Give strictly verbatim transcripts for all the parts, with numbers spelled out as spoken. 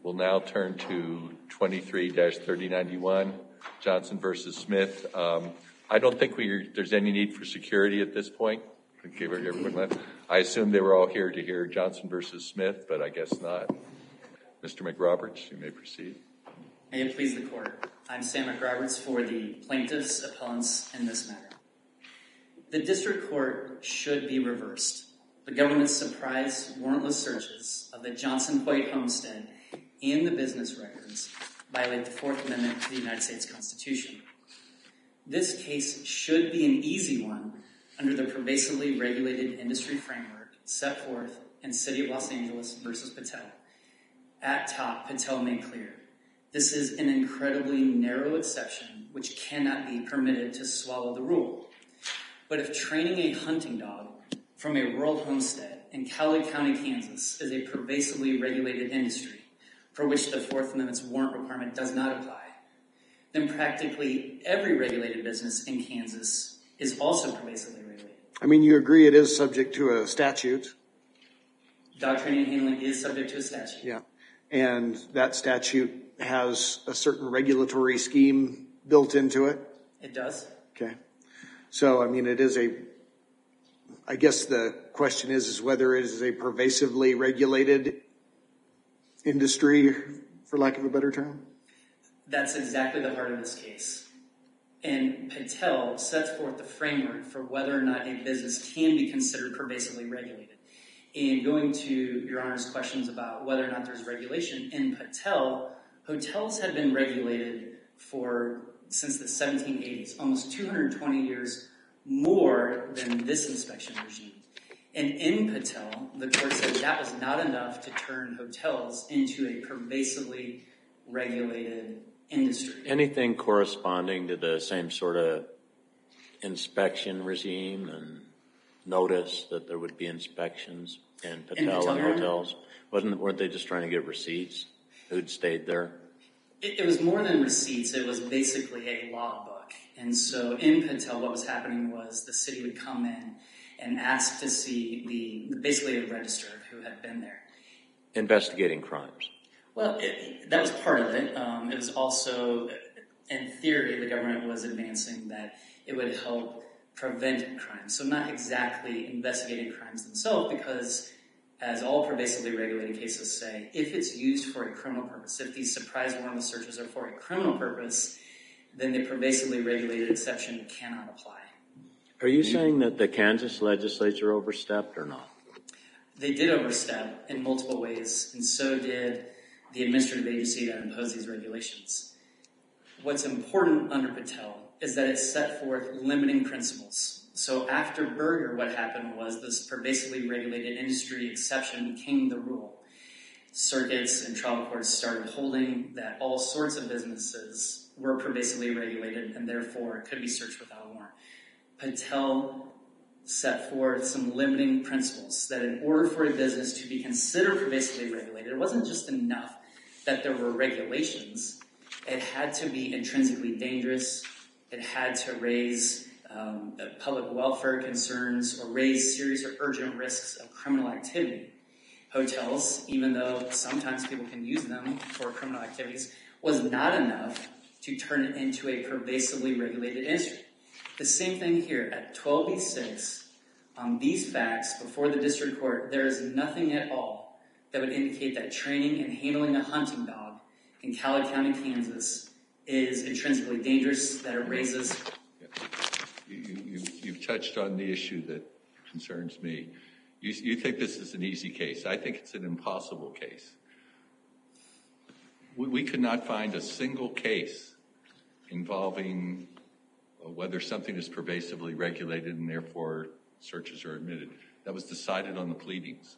We'll now turn to twenty-three dash thirty ninety-one, Johnson versus Smith. Um, I don't think we, there's any need for security at this point. I assume they were all here to hear Johnson versus Smith, but I guess not. Mister McRoberts, you may proceed. May it please the court. I'm Sam McRoberts for the plaintiffs' appellants in this matter. The district court should be reversed. The government's surprise warrantless searches of the Johnson White homestead and the business records violate the Fourth Amendment to the United States Constitution. This case should be an easy one under the pervasively regulated industry framework set forth in City of Los Angeles versus Patel. At top, Patel made clear, this is an incredibly narrow exception which cannot be permitted to swallow the rule. But if training a hunting dog from a rural homestead in Cowley County, Kansas is a pervasively regulated industry for which the Fourth Amendment's warrant requirement does not apply, then practically every regulated business in Kansas is also pervasively regulated. I mean, you agree it is subject to a statute. Dog training and handling is subject to a statute. Yeah, and that statute has a certain regulatory scheme built into it? It does. Okay. So, I mean, it is a, I guess the question is, is whether it is a pervasively regulated industry, for lack of a better term? That's exactly the heart of this case. And Patel sets forth the framework for whether or not a business can be considered pervasively regulated. And going to Your Honor's questions about whether or not there's regulation, in Patel, hotels had been regulated for since the seventeen eighties, almost two hundred twenty years more than this inspection regime. And in Patel, the court said that was not enough to turn hotels into a pervasively regulated industry. Anything corresponding to the same sort of inspection regime and notice that there would be inspections in Patel and hotels? Wasn't, weren't they just trying to get receipts? Who'd stayed there? It, it was more than receipts. It was basically a logbook. And so in Patel, what was happening was the city would come in and ask to see the basically a register of who had been there. Investigating crimes. Well, it, that was part of it. Um, it was also, in theory, the government was advancing that it would help prevent crimes. So not exactly investigating crimes themselves, because as all pervasively regulated cases say, if it's used for a criminal purpose, if these surprise warrantless searches are for a criminal purpose, then the pervasively regulated exception cannot apply. Are you saying that the Kansas legislature overstepped or not? They did overstep in multiple ways, and so did the administrative agency that imposed these regulations. What's important under Patel is that it set forth limiting principles. So after Berger, what happened was this pervasively regulated industry exception became the rule. Circuits and trial courts started holding that all sorts of businesses were pervasively regulated and therefore could be searched without a warrant. Patel set forth some limiting principles that in order for a business to be considered pervasively regulated, it wasn't just enough that there were regulations. It had to be intrinsically dangerous. It had to raise um, public welfare concerns or raise serious or urgent risks of criminal activity. Hotels, even though sometimes people can use them for criminal activities, was not enough to turn it into a pervasively regulated industry. The same thing here at twelve B six, on these facts before the district court, there is nothing at all that would indicate that training and handling a hunting dog in Cowley County, Kansas is intrinsically dangerous, that it raises... You, you, you've touched on the issue that concerns me. You, you think this is an easy case. I think it's an impossible case. We, we could not find a single case involving whether something is pervasively regulated and therefore searches are admitted. That was decided on the pleadings.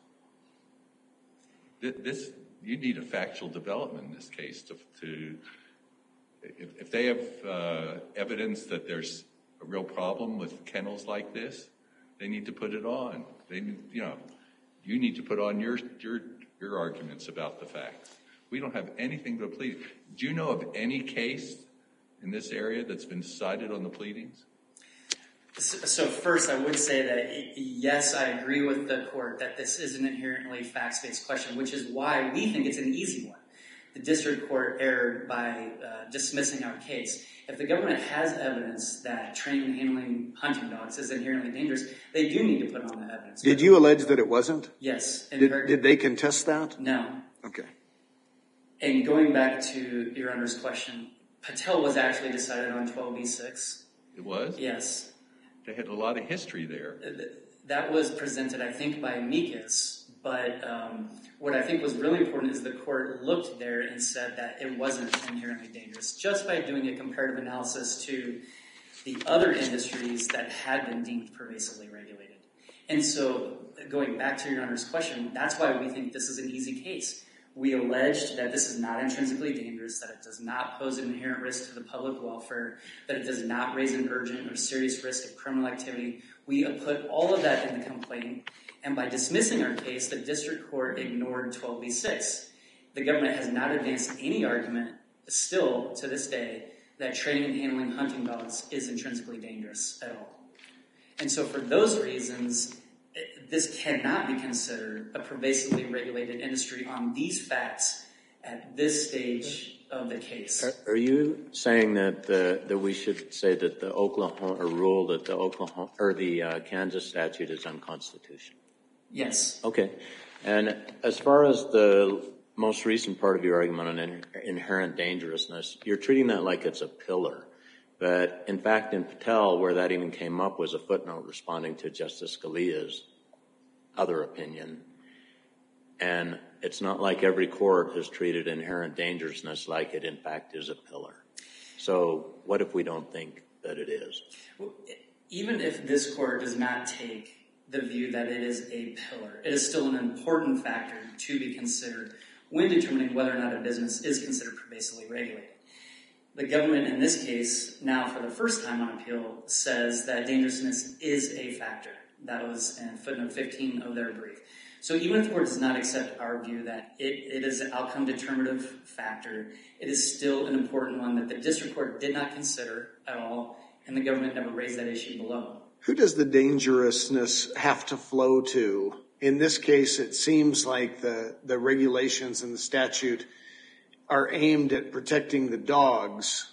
This, you need a factual development in this case to, to if, if they have uh, evidence that there's a real problem with kennels like this, they need to put it on. They, you know, you need to put on your your your arguments about the facts. We don't have anything but pleading. Do you know of any case in this area that's been decided on the pleadings? So first, I would say that, yes, I agree with the court that this is an inherently facts-based question, which is why we think it's an easy one. the district court erred by uh, dismissing our case. If the government has evidence that training and handling hunting dogs is inherently dangerous, they do need to put on that evidence. Did you allege that it wasn't? Yes. Did, did they contest that? No. Okay. And going back to Your Honor's question, Patel was actually decided on twelve B six. It was? Yes. They had a lot of history there. That was presented, I think, by amicus, but um, what I think was really important is the court looked there and said that it wasn't inherently dangerous, just by doing a comparative analysis to the other industries that had been deemed pervasively regulated. And so, going back to Your Honor's question, that's why we think this is an easy case. We alleged that this is not intrinsically dangerous, that it does not pose an inherent risk to the public welfare, that it does not raise an urgent or serious risk of criminal activity. We put all of that in the complaint, and by dismissing our case, the district court ignored twelve B six. The government has not advanced any argument, still to this day, that training and handling hunting dogs is intrinsically dangerous at all. And so for those reasons, this cannot be considered a pervasively regulated industry on these facts at this stage of the case. Are, are you saying that the, that we should say that the Oklahoma or rule that the Oklahoma or the uh, Kansas statute is unconstitutional? Yes. Okay. And as far as the most recent part of your argument on in, inherent dangerousness, you're treating that like it's a pillar. But in fact, in Patel, where that even came up was a footnote responding to Justice Scalia's other opinion. And it's not like every court has treated inherent dangerousness like it, in fact, is a pillar. So what if we don't think that it is? Well, even if this court does not take the view that it is a pillar, it is still an important factor to be considered when determining whether or not a business is considered pervasively regulated. The government in this case, now for the first time on appeal, says that dangerousness is a factor. That was in footnote fifteen of their brief. So even if the court does not accept our view that it, it is an outcome determinative factor, it is still an important one that the district court did not consider at all, and the government never raised that issue below. Who does the dangerousness have to flow to? In this case, it seems like the, the regulations and the statute are aimed at protecting the dogs.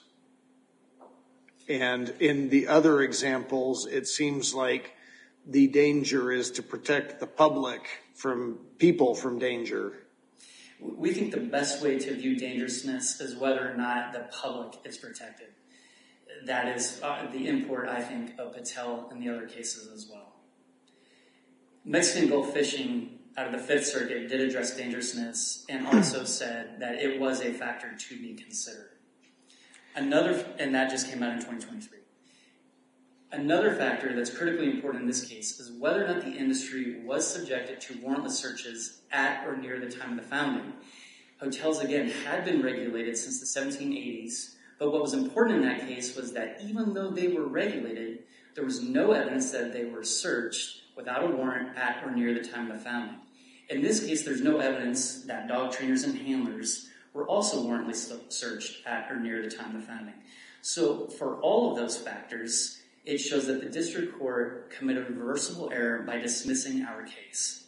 And in the other examples, it seems like the danger is to protect the public from people from danger. We think the best way to view dangerousness is whether or not the public is protected. That is uh, the import, I think, of Patel and the other cases as well. Mexican Gulf fishing out of the Fifth Circuit did address dangerousness and also said that it was a factor to be considered. Another, and that just came out in twenty twenty-three. Another factor that's critically important in this case is whether or not the industry was subjected to warrantless searches at or near the time of the founding. Hotels, again, had been regulated since the seventeen eighties, but what was important in that case was that even though they were regulated, there was no evidence that they were searched without a warrant at or near the time of the founding. In this case, there's no evidence that dog trainers and handlers were also warrantlessly searched at or near the time of the founding. So for all of those factors, it shows that the district court committed a reversible error by dismissing our case.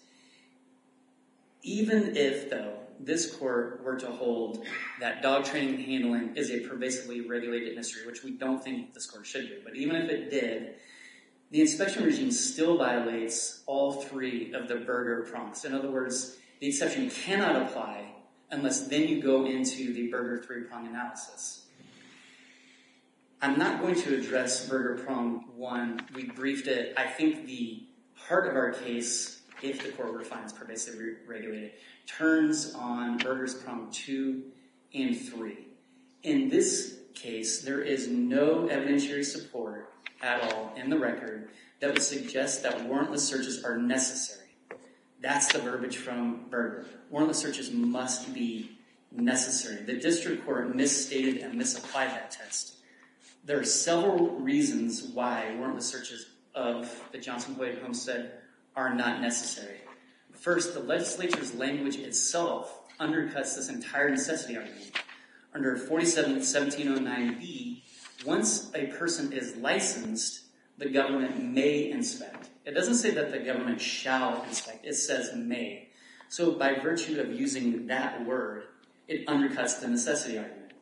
Even if, though, this court were to hold that dog training and handling is a pervasively regulated industry, which we don't think this court should do, but even if it did, the inspection regime still violates all three of the Berger prongs. In other words, the exception cannot apply unless then you go into the Berger three-prong analysis. I'm not going to address Berger prong one. We briefed it. I think the heart of our case, if the court were to find it's pervasively regulated, turns on Berger's prong two and three. In this case, there is no evidentiary support at all in the record that would suggest that warrantless searches are necessary. That's the verbiage from Berger. Warrantless searches must be necessary. The district court misstated and misapplied that test. There are several reasons why warrantless searches of the Johnson-Hoyt homestead are not necessary. First, the legislature's language itself undercuts this entire necessity argument. Under forty-seven seventeen oh nine B, once a person is licensed, the government may inspect. It doesn't say that the government shall inspect. It says may. So by virtue of using that word, it undercuts the necessity argument.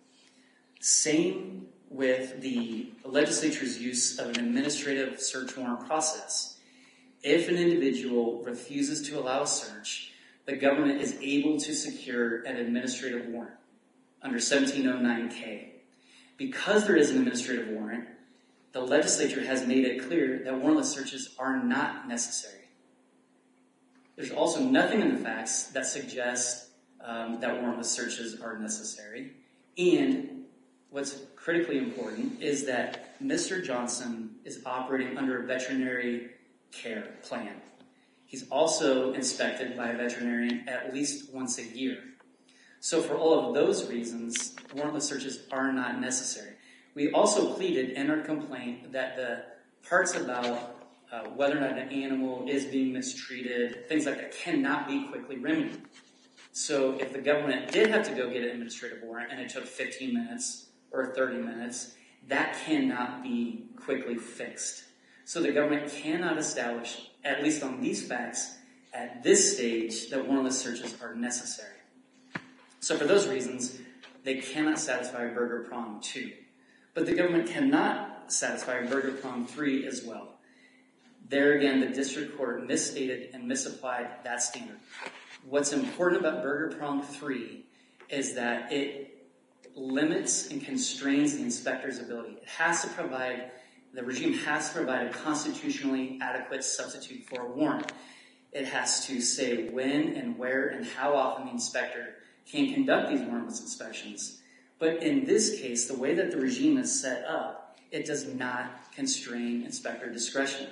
Same with the legislature's use of an administrative search warrant process. If an individual refuses to allow a search, the government is able to secure an administrative warrant under seventeen oh nine K. Because there is an administrative warrant, the legislature has made it clear that warrantless searches are not necessary. There's also nothing in the facts that suggests um, that warrantless searches are necessary. And what's critically important is that Mister Johnson is operating under a veterinary care plan. He's also inspected by a veterinarian at least once a year. So for all of those reasons, warrantless searches are not necessary. We also pleaded in our complaint that the parts about uh, whether or not an animal is being mistreated, things like that, cannot be quickly remedied. So if the government did have to go get an administrative warrant and it took fifteen minutes or thirty minutes, that cannot be quickly fixed. So the government cannot establish, at least on these facts, at this stage, that warrantless searches are necessary. So for those reasons, they cannot satisfy Burger Prong two. But the government cannot satisfy Burger Prong three as well. There again, the district court misstated and misapplied that standard. What's important about Burger Prong three is that it limits and constrains the inspector's ability. It has to provide, the regime has to provide a constitutionally adequate substitute for a warrant. It has to say when and where and how often the inspector can conduct these warrantless inspections. But in this case, the way that the regime is set up, it does not constrain inspector discretion.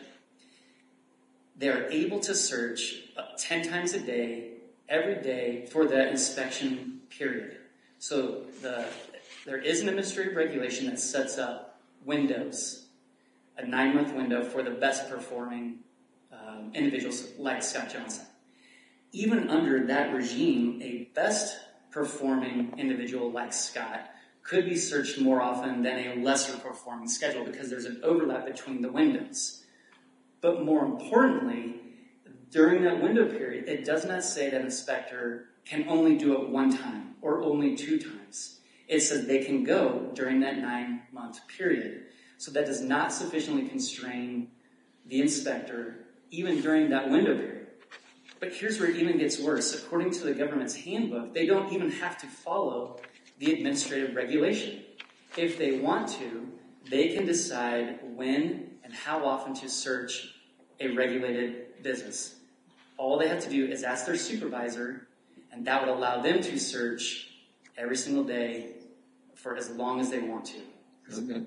They are able to search ten times a day, every day, for that inspection period. So the, there is an administrative regulation that sets up windows, a nine-month window for the best performing um, individuals like Scott Johnson. Even under that regime, a best performing individual like Scott could be searched more often than a lesser performing schedule because there's an overlap between the windows. But more importantly, during that window period, it does not say that an inspector can only do it one time or only two times. It says they can go during that nine-month period. So that does not sufficiently constrain the inspector even during that window period. But here's where it even gets worse. According to the government's handbook, they don't even have to follow the administrative regulation. If they want to, they can decide when and how often to search a regulated business. All they have to do is ask their supervisor, and that would allow them to search every single day for as long as they want to. Okay.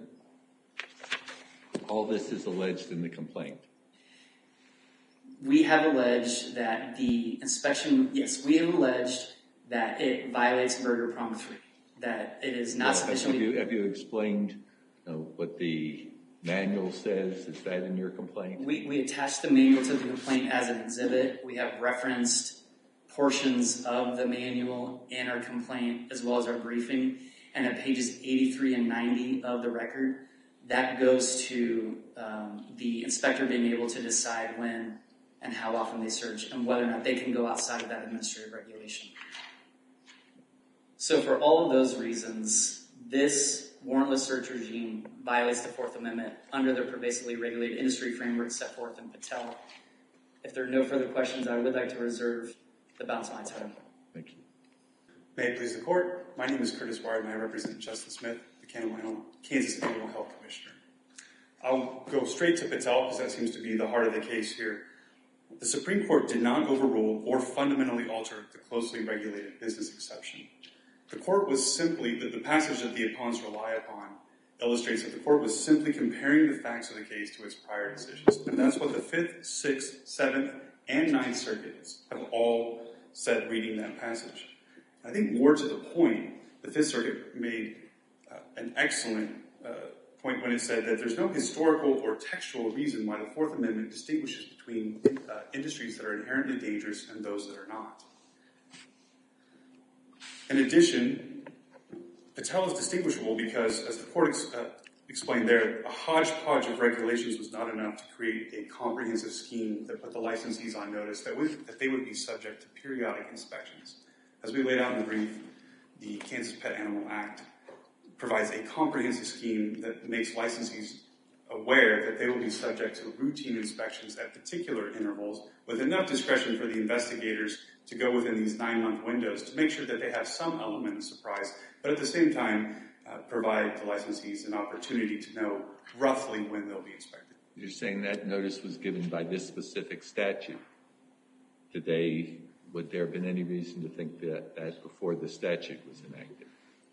All this is alleged in the complaint. We have alleged that the inspection, yes, we have alleged that it violates Burger Prong three, that it is not Well, sufficiently... Have you, have you explained you know, what the manual says? Is that in your complaint? We, we attached the manual to the complaint as an exhibit. We have referenced portions of the manual in our complaint as well as our briefing. And at pages eighty-three and ninety of the record, that goes to um, the inspector being able to decide when and how often they search and whether or not they can go outside of that administrative regulation. So for all of those reasons, this warrantless search regime violates the Fourth Amendment under the pervasively regulated industry framework set forth in Patel. If there are no further questions, I would like to reserve the balance of my time. Thank you. May it please the Court, my name is Curtis Ward and I represent Justin Smith, the Kansas Animal Health Commissioner. I'll go straight to Patel because that seems to be the heart of the case here. The Supreme Court did not overrule or fundamentally alter the closely regulated business exception. The court was simply, the, the passage that the opponents rely upon illustrates that the court was simply comparing the facts of the case to its prior decisions. And that's what the Fifth, Sixth, Seventh, and Ninth Circuits have all said reading that passage. I think more to the point, the Fifth Circuit made uh, an excellent uh, point when it said that there's no historical or textual reason why the Fourth Amendment distinguishes between uh, industries that are inherently dangerous and those that are not. In addition, Patel is distinguishable because, as the court ex- uh, explained there, a hodgepodge of regulations was not enough to create a comprehensive scheme that put the licensees on notice that, would, that they would be subject to periodic inspections. As we laid out in the brief, the Kansas Pet Animal Act provides a comprehensive scheme that makes licensees aware that they will be subject to routine inspections at particular intervals with enough discretion for the investigators to go within these nine-month windows to make sure that they have some element of surprise, but at the same time uh, provide the licensees an opportunity to know roughly when they'll be inspected. You're saying that notice was given by this specific statute. Did they, would there have been any reason to think that, that before the statute was enacted?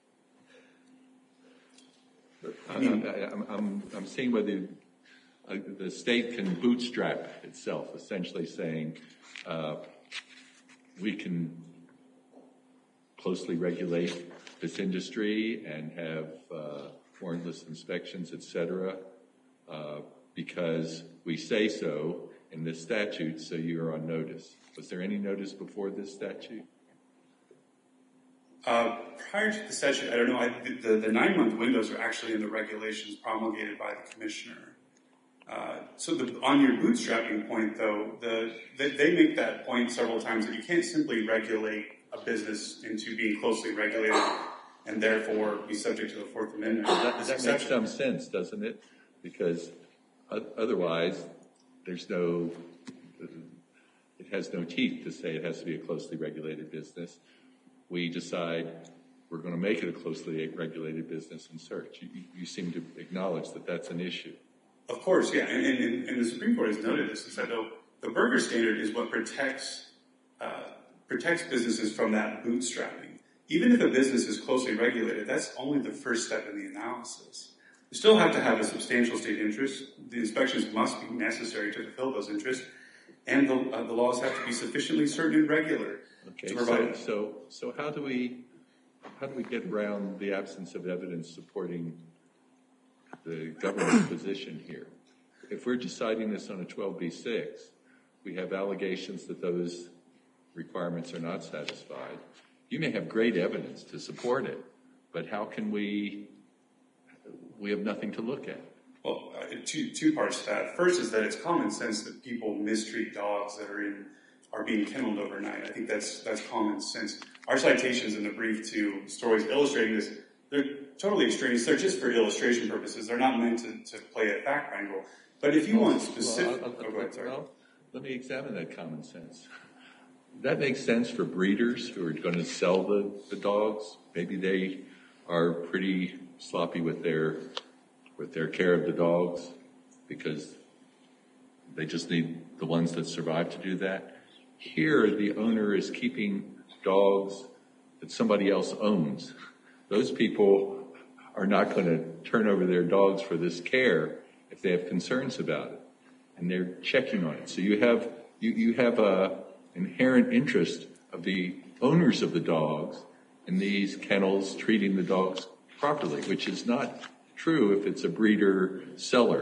I mean, I'm, I'm, I'm seeing whether uh, the state can bootstrap itself, essentially saying uh, we can closely regulate this industry and have uh, warrantless inspections, et cetera, uh, because we say so in this statute, so you're on notice. Was there any notice before this statute? Uh, prior to the statute, I don't know, I, the, the nine-month windows are actually in the regulations promulgated by the commissioner. Uh, so the, on your bootstrapping point, though, the, the, they make that point several times that you can't simply regulate a business into being closely regulated and therefore be subject to the Fourth Amendment. That, that makes some sense, doesn't it? Because otherwise, there's no, it has no teeth to say it has to be a closely regulated business. We decide we're going to make it a closely regulated business and search. You, you seem to acknowledge that that's an issue. Of course, yeah, and, and, and the Supreme Court has noted this and said, no, the Berger standard is what protects uh, protects businesses from that bootstrapping. Even if a business is closely regulated, that's only the first step in the analysis. You still have to have a substantial state interest. The inspections must be necessary to fulfill those interests, and the, uh, the laws have to be sufficiently certain and regular. Okay, so, so so how do we how do we get around the absence of evidence supporting the government's position here? If we're deciding this on a twelve B six, we have allegations that those requirements are not satisfied. You may have great evidence to support it, but how can we? We have nothing to look at. Well, uh, two two parts to that. First is that it's common sense that people mistreat dogs that are in. are being kenneled overnight. I think that's that's common sense. Our citations in the brief to stories illustrating this, they're totally extraneous. They're just for illustration purposes. They're not meant to, to play a fact angle. But if you want specific... Well, I'll, I'll, oh, go ahead, sorry. Well, let me examine that common sense. That makes sense for breeders who are going to sell the, the dogs. Maybe they are pretty sloppy with their with their care of the dogs because they just need the ones that survive to do that. Here, the owner is keeping dogs that somebody else owns. Those people are not going to turn over their dogs for this care if they have concerns about it, and they're checking on it. So you have you, you have a inherent interest of the owners of the dogs in these kennels treating the dogs properly, which is not true if it's a breeder-seller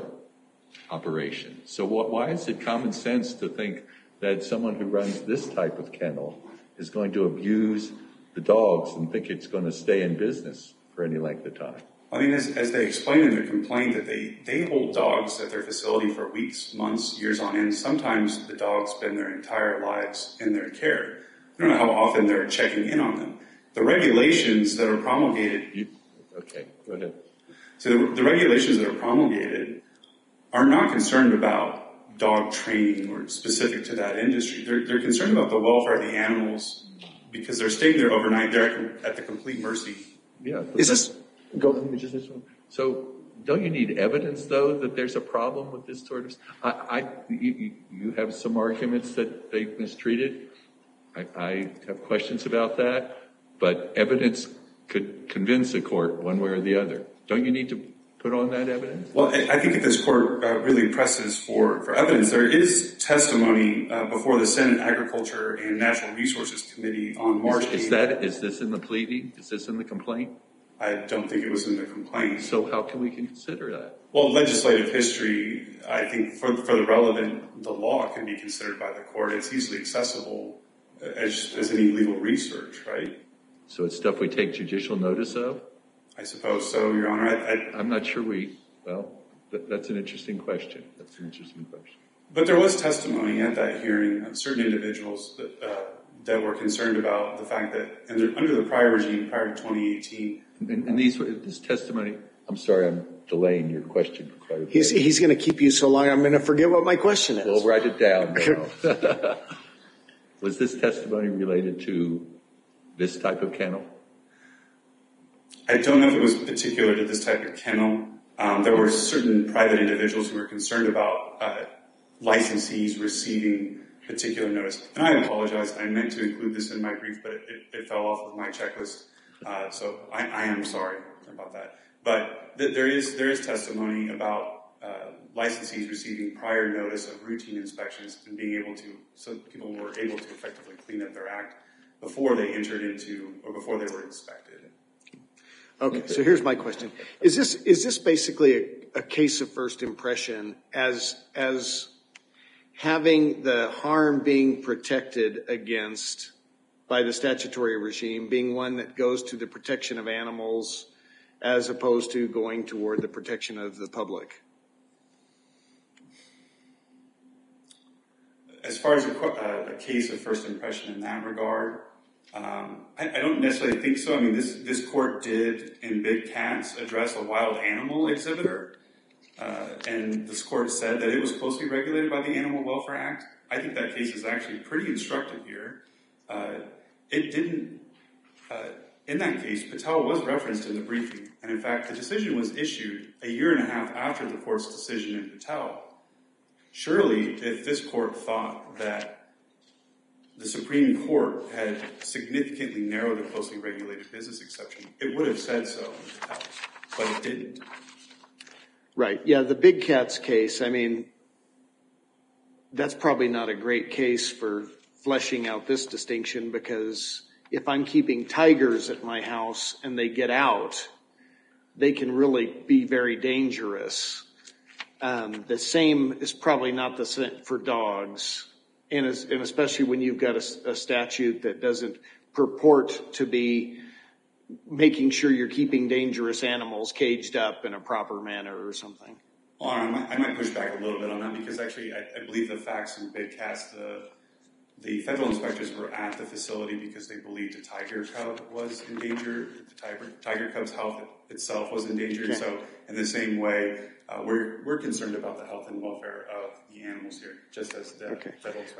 operation. So what, why is it common sense to think that someone who runs this type of kennel is going to abuse the dogs and think it's going to stay in business for any length of time? I mean, as, as they explain in their complaint, that they, they hold dogs at their facility for weeks, months, years on end. Sometimes the dogs spend their entire lives in their care. I don't know how often they're checking in on them. The regulations that are promulgated... You, okay, go ahead. So the, the regulations that are promulgated are not concerned about dog training or specific to that industry. They're, they're concerned about the welfare of the animals because they're staying there overnight. They're at the complete mercy. Yeah. Is this... Go, let me just this one. So don't you need evidence, though, that there's a problem with this sort of... I, I, you, you have some arguments that they mistreated. I, I have questions about that. But evidence could convince a court one way or the other. Don't you need to put on that evidence? Well, I think if this court uh, really presses for, for evidence, there is testimony uh, before the Senate Agriculture and Natural Resources Committee on March eighth. Is, is that, is this in the pleading? Is this in the complaint? I don't think it was in the complaint. So how can we consider that? Well, legislative history, I think for, for the relevant, the law can be considered by the court. It's easily accessible as, as any legal research, right? So it's stuff we take judicial notice of? I suppose so, Your Honor. I, I, I'm not sure we, well, th- that's an interesting question. That's an interesting question. But there was testimony at that hearing of certain individuals that, uh, that were concerned about the fact that under, under the prior regime, prior to twenty eighteen. And, and these, this testimony, I'm sorry, I'm delaying your question for quite a bit. He's, he's going to keep you so long, I'm going to forget what my question is. We'll write it down now. Was this testimony related to this type of kennel? I don't know if it was particular to this type of kennel. Um, there were certain private individuals who were concerned about uh, licensees receiving particular notice. And I apologize, I meant to include this in my brief, but it, it, it fell off of my checklist. Uh, so I, I am sorry about that. But th- there is there is testimony about uh, licensees receiving prior notice of routine inspections and being able to, so people were able to effectively clean up their act before they entered into, or before they were inspected. Okay, so here's my question. Is this is this basically a, a case of first impression as as having the harm being protected against by the statutory regime being one that goes to the protection of animals as opposed to going toward the protection of the public? As far as a, uh, a case of first impression in that regard, um, I, I don't necessarily think so. I mean, this this court did in Big Cats address a wild animal exhibitor, uh, and this court said that it was closely regulated by the Animal Welfare Act. I think that case is actually pretty instructive here. Uh, it didn't, uh, in that case, Patel was referenced in the briefing, and in fact, the decision was issued a year and a half after the court's decision in Patel. Surely, if this court thought that the Supreme Court had significantly narrowed the closely regulated business exception, it would have said so in Patel, but it didn't. Right. Yeah, the Big Cats case, I mean, that's probably not a great case for fleshing out this distinction, because if I'm keeping tigers at my house and they get out, they can really be very dangerous. Um, the same is probably not the same for dogs, and, as, and especially when you've got a, a statute that doesn't purport to be making sure you're keeping dangerous animals caged up in a proper manner or something. Well, I might, I might push back a little bit on that, because actually I, I believe the facts in Big Cats, the, the federal inspectors were at the facility because they believed a tiger cub was in danger. The tiger, tiger cub's health itself was in danger. Okay. So in the same way, uh, we're we're concerned about the health and welfare of the animals here, just as the Okay. federal inspectors.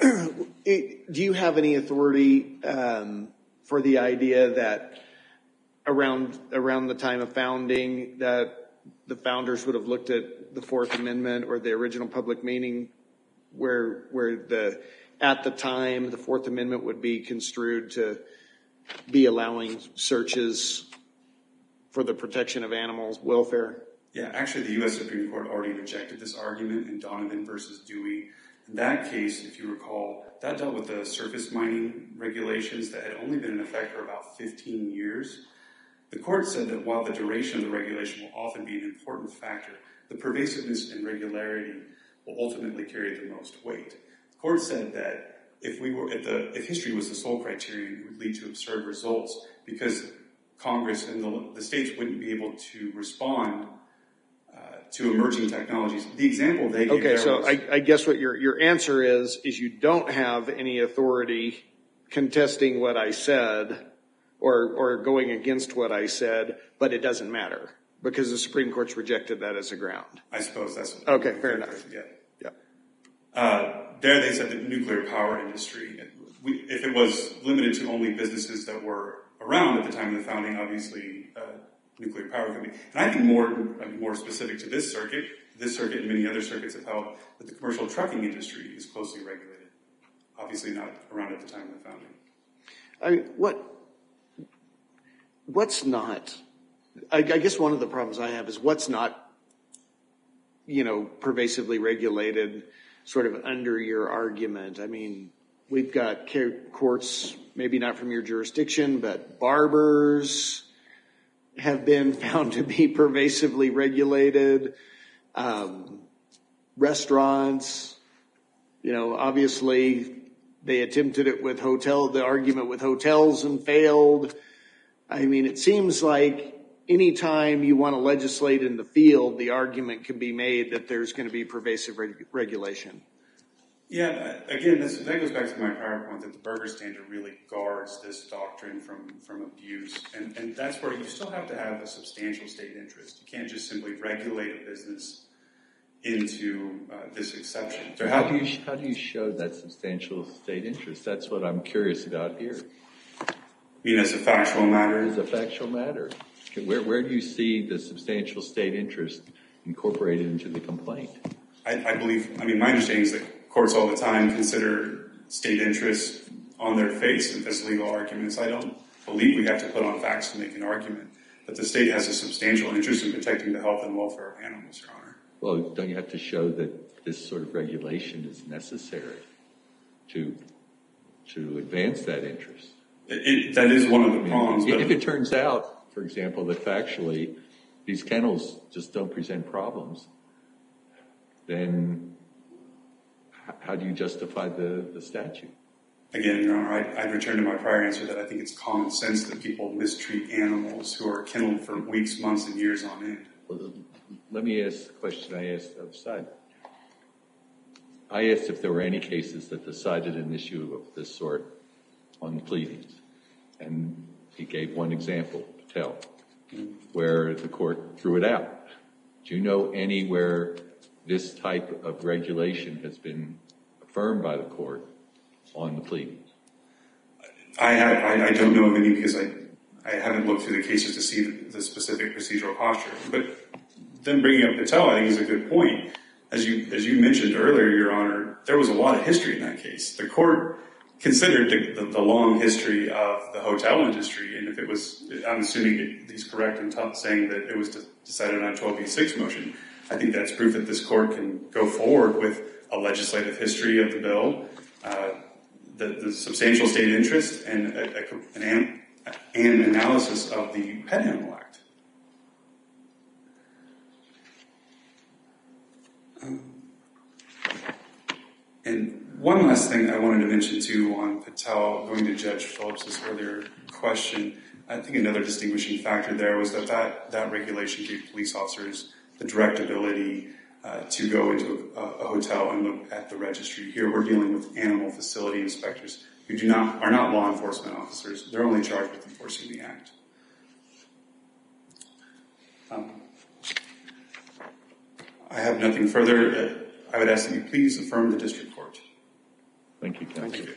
Would, do you have any authority um, for the idea that around around the time of founding that the founders would have looked at the Fourth Amendment or the original public meaning, where where the at the time the Fourth Amendment would be construed to be allowing searches for the protection of animals' welfare? Yeah, actually, the U S Supreme Court already rejected this argument in Donovan versus Dewey. In that case, if you recall, that dealt with the surface mining regulations that had only been in effect for about fifteen years. The court said that while the duration of the regulation will often be an important factor, the pervasiveness and regularity will ultimately carry the most weight. The court said that if we were if the if history was the sole criterion, it would lead to absurd results, because Congress and the, the states wouldn't be able to respond uh, to emerging technologies. The example they gave Okay, there so was, I, I guess what your your answer is is you don't have any authority contesting what I said or or going against what I said, but it doesn't matter because the Supreme Court's rejected that as a ground. I suppose that's Okay, fair enough. Yeah. Yeah. Uh, there they said the nuclear power industry, we, if it was limited to only businesses that were around at the time of the founding, obviously uh, nuclear power company. And I think more I mean, more specific to this circuit, this circuit and many other circuits have held that the commercial trucking industry is closely regulated. Obviously not around at the time of the founding. I mean, what what's not? I, I guess one of the problems I have is what's not, you know, pervasively regulated, sort of under your argument. I mean, we've got courts, maybe not from your jurisdiction, but barbers have been found to be pervasively regulated. Um, restaurants, you know, obviously they attempted it with hotel, the argument with hotels and failed. I mean, it seems like anytime you want to legislate in the field, the argument can be made that there's going to be pervasive reg- regulation. Yeah, again, this, that goes back to my prior point that the Berger standard really guards this doctrine from, from abuse. And, and that's where you still have to have a substantial state interest. You can't just simply regulate a business into uh, this exception. So how do you how do you show that substantial state interest? That's what I'm curious about here. I mean, as a factual matter? As a factual matter. Where, where do you see the substantial state interest incorporated into the complaint? I, I believe, I mean, my understanding is that courts all the time consider state interests on their face as legal arguments. I don't believe we have to put on facts to make an argument, but the state has a substantial interest in protecting the health and welfare of animals, Your Honor. Well, don't you have to show that this sort of regulation is necessary to to advance that interest? It, it, that is one of the I mean, prongs. If it turns out, for example, that factually these kennels just don't present problems, then how do you justify the, the statute? Again, Your Honor, I'd, I'd return to my prior answer that I think it's common sense that people mistreat animals who are kenneled for weeks, months, and years on end. Well, let me ask the question I asked the other side. I asked if there were any cases that decided an issue of this sort on pleadings. And he gave one example, Patel, where the court threw it out. Do you know anywhere this type of regulation has been affirmed by the court on the pleadings? I, have, I, I don't know of any because I, I haven't looked through the cases to see the, the specific procedural posture. But then bringing up Patel, I think, is a good point. As you as you mentioned earlier, Your Honor, there was a lot of history in that case. The court considered the, the, the long history of the hotel industry, and if it was, I'm assuming he's correct in t- saying that it was decided on a twelve B six motion. I think that's proof that this court can go forward with a legislative history of the bill, uh, the, the substantial state interest, and a, a, an, an analysis of the Pet Animal Act. Um, and one last thing I wanted to mention too on Patel, going to Judge Phillips's earlier question, I think another distinguishing factor there was that that, that regulation gave police officers the direct ability uh, to go into a, a hotel and look at the registry. Here we're dealing with animal facility inspectors who do not are not law enforcement officers. They're only charged with enforcing the act. Um, I have nothing further. Uh, I would ask that you please affirm the district court. Thank you, counsel. Thank you.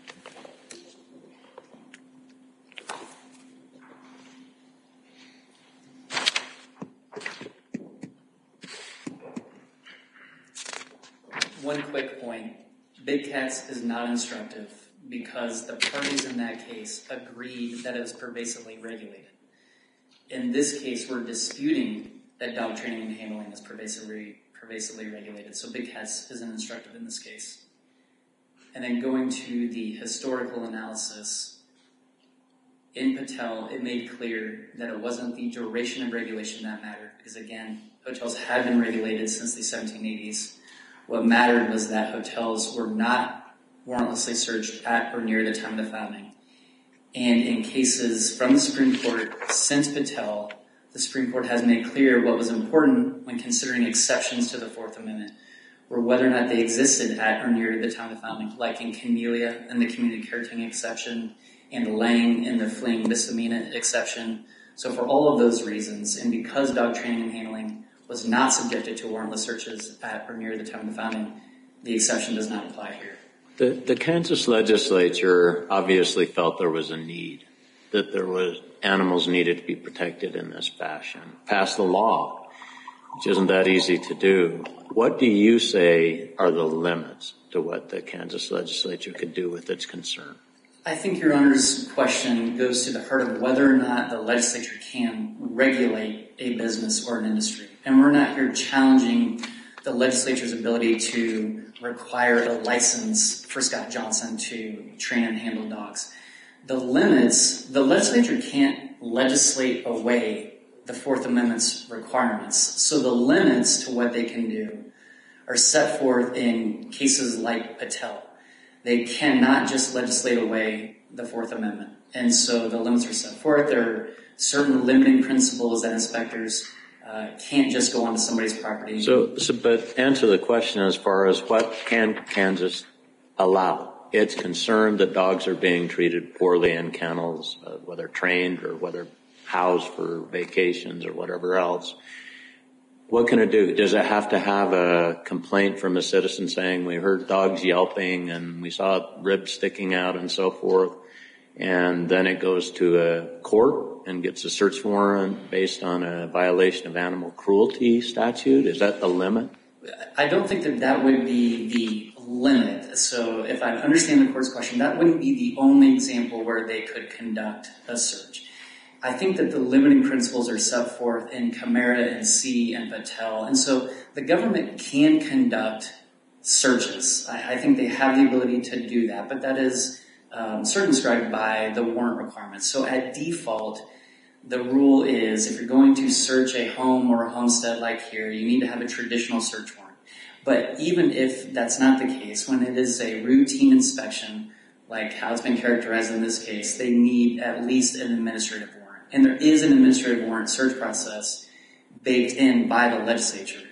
One quick point. Big Cats is not instructive because the parties in that case agreed that it was pervasively regulated. In this case, we're disputing that dog training and handling is pervasively, pervasively regulated. So Big Cats isn't instructive in this case. And then going to the historical analysis, in Patel, it made clear that it wasn't the duration of regulation that mattered. Because again, hotels had been regulated since the seventeen eighties. What mattered was that hotels were not warrantlessly searched at or near the time of the founding. And in cases from the Supreme Court since Patel, the Supreme Court has made clear what was important when considering exceptions to the Fourth Amendment were whether or not they existed at or near the time of the founding, like in Camellia and the community caretaking exception, and Lang and the fleeing misdemeanor exception. So for all of those reasons, and because dog training and handling was not subjected to warrantless searches at or near the time of the founding, the exception does not apply here. The, the Kansas legislature obviously felt there was a need, that there was animals needed to be protected in this fashion. Passed the law, which isn't that easy to do. What do you say are the limits to what the Kansas legislature could do with its concern? I think Your Honor's question goes to the heart of whether or not the legislature can regulate a business or an industry. And we're not here challenging the legislature's ability to require a license for Scott Johnson to train and handle dogs. The limits, the legislature can't legislate away the Fourth Amendment's requirements. So the limits to what they can do are set forth in cases like Patel. They cannot just legislate away the Fourth Amendment. And so the limits are set forth. There are certain limiting principles that inspectors uh, can't just go onto somebody's property. So, so, but answer the question as far as what can Kansas allow? It's concerned that dogs are being treated poorly in kennels, uh, whether trained or whether housed for vacations or whatever else. What can it do? Does it have to have a complaint from a citizen saying we heard dogs yelping and we saw ribs sticking out and so forth, and then it goes to a court and gets a search warrant based on a violation of animal cruelty statute? Is that the limit? I don't think that that would be the limit. So if I understand the court's question, that wouldn't be the only example where they could conduct a search. I think that the limiting principles are set forth in Camara and C and Patel. And so the government can conduct searches. I, I think they have the ability to do that, but that is um, circumscribed by the warrant requirements. So at default, the rule is if you're going to search a home or a homestead like here, you need to have a traditional search warrant. But even if that's not the case, when it is a routine inspection, like how it's been characterized in this case, they need at least an administrative warrant. And there is an administrative warrant search process baked in by the legislature.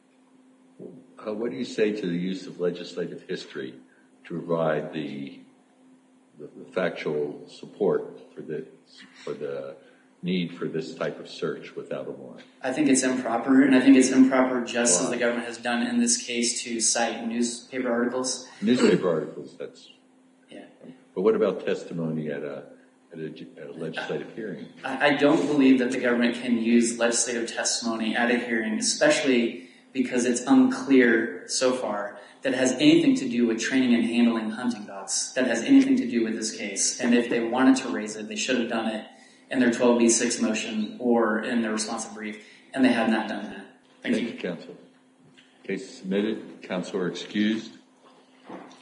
Uh, what do you say to the use of legislative history to provide the, the, the factual support for the, for the need for this type of search without a warrant? I think it's improper, and I think it's improper just as the government has done in this case to cite newspaper articles. Newspaper articles, that's... Yeah. But what about testimony at a, at a, at a legislative hearing? I, I don't believe that the government can use legislative testimony at a hearing, especially because it's unclear so far that it has anything to do with training and handling hunting dogs, that has anything to do with this case. And if they wanted to raise it, they should have done it in their twelve B six motion or in their responsive brief, and they have not done that. Thank, Thank you. you, counsel. Case submitted. Counsel are excused.